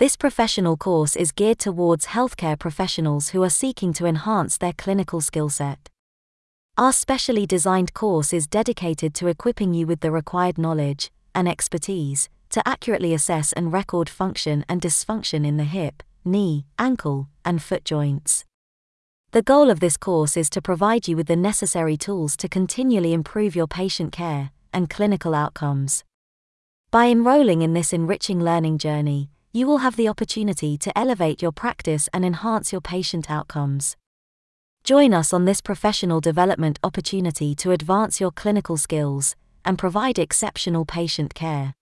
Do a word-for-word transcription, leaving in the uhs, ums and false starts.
This professional course is geared towards healthcare professionals who are seeking to enhance their clinical skill set. Our specially designed course is dedicated to equipping you with the required knowledge and expertise to accurately assess and record function and dysfunction in the hip, knee, ankle, and foot joints. The goal of this course is to provide you with the necessary tools to continually improve your patient care and clinical outcomes. By enrolling in this enriching learning journey, you will have the opportunity to elevate your practice and enhance your patient outcomes. Join us on this professional development opportunity to advance your clinical skills and provide exceptional patient care.